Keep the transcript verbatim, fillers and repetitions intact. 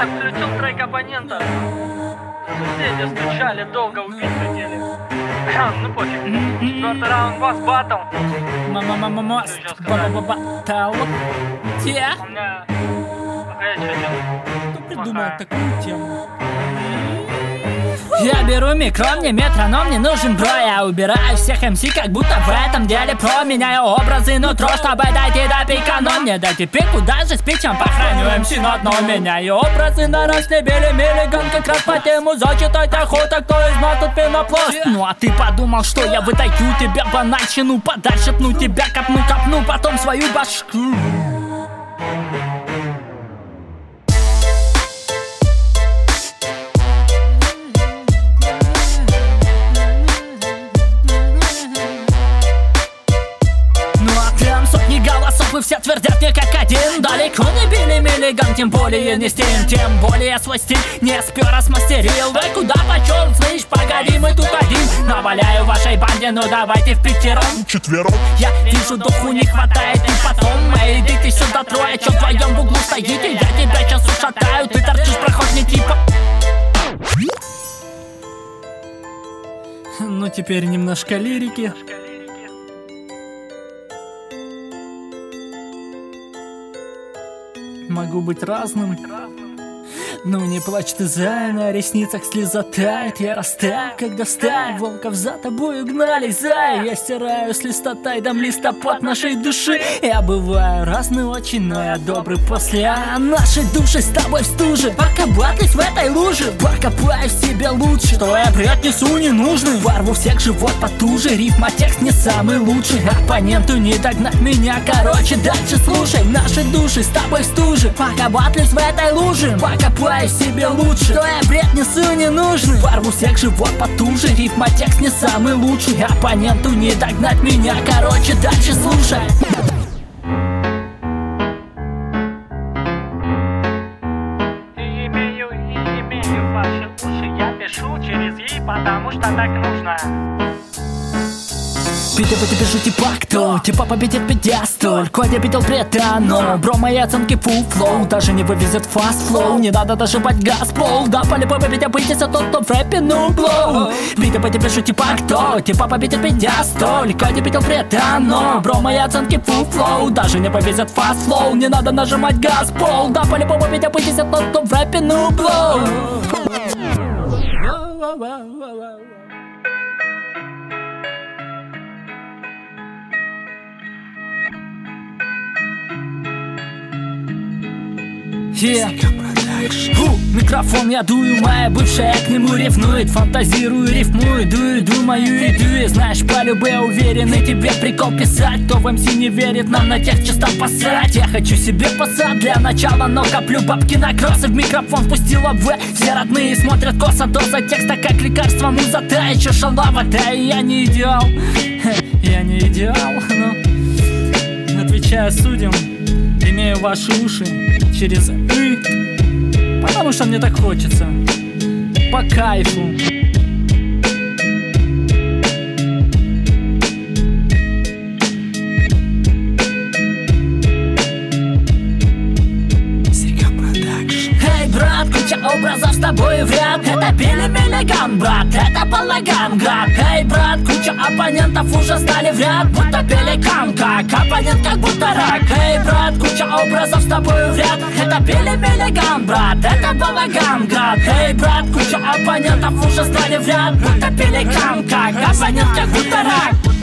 включил трек оппонента. Соседи стучали, долго убить хотели. Ну пофиг. Четвертый раунд, бас баттл. Мама-мама-мама, баба-баба-баттл. Те? У меня... Пока я что делаю? Кто придумал такую тему? Я беру микро, мне метроном не нужен, бро. Я убираю всех эм си, как будто в этом деле про. Меняю образы нутро, чтобы дойти до пика. Но мне дайте пику, даже с питчем похороню эм си на дно. Меняю образы на разнебели миллиган. Как раз по тему зачитать охота, кто из нас тут пенопласт. Ну а ты подумал, что я выдаю тебя банальщину, подальше пну тебя, копну, копну, потом свою башку. Вы все твердят мне как один. Далеко не били миллиган, тем более не стиль. Тем более свой стиль не спер, а смастерил. Вы куда почел, слышь, погоди, мы тут один. Наваляю вашей банде, ну давайте в пятером. Четвером. Я вижу, духу не хватает. И потом, эй, идите сюда трое, чё вдвоем в углу стоите? Я тебя сейчас ушатаю, ты торчишь, проход не типа. Ну теперь немножко лирики. Могу быть разным. Ну не плачь ты, зай, на ресницах слеза тает. Я растаю, когда стая волков за тобою гнались, зай. Я стираю с листа тайдом листопад нашей души. Я бываю разный очень, но я добрый после. А нашей души с тобой в стуже. Пока батлись в этой луже, покопаю в себе лучше. Что я бред несу ненужный, ворву всех живот потуже. Рифма текст не самый лучший, оппоненту не догнать меня. Короче, дальше слушай, наши души с тобой в стуже. Пока батлись в этой луже, покопаю себе лучше. Что я бред несу ненужный, ворву всех живот потуже. Рифма текст не самый лучший, оппоненту не догнать меня. Короче, дальше слушай. И имею, и имею ваши уши. Я пишу через «и», потому что так нужно. Питер, по тебе жути пакту, типа победит педестуль. Коди битл претану, бро, мои оценки full flow. Даже не вывезет fast flow, не надо дожимать газ пол. Да, по-любому победя выйдется тот, кто в рэпе ну блоу. Питер, по тебе жути пакту, типа победит педестуль. Коди битл претану, бро, мои оценки full flow. Даже не повезет fast flow, не надо нажимать газ пол. Да, по-любому победя выйдется тот, кто в рэпе ну блоу. Yeah. Фу, микрофон я дую, моя бывшая к нему ревнует. Фантазирую, рифмую, дую, думаю и дую. Знаешь, по любе уверенный тебе прикол писать. Кто в эм си не верит, нам на тех часто посрать. Я хочу себе посад для начала, но коплю бабки на кроссы. В микрофон пустила в. Все родные смотрят косо, доза текста как лекарство. Муза, та еще шалава, да и я не идеал. Я не идеал, но отвечая судьям, имею ваши уши через «и», потому что мне так хочется. По кайфу. Эй, брат, куча образов с тобой в ряд. Это Билли Миллиган, брат, это балаган, гад. Эй, брат, куча оппонентов уже стали в ряд. Будто пеликан, как оппонент, как будто рак. Эй, брат, куча образов с тобой в ряд. Это Билли Миллиган, брат, это балаган, гад. Эй, брат, куча оппонентов уже стали в ряд. Будто пеликан, как оппонент, как будто рак.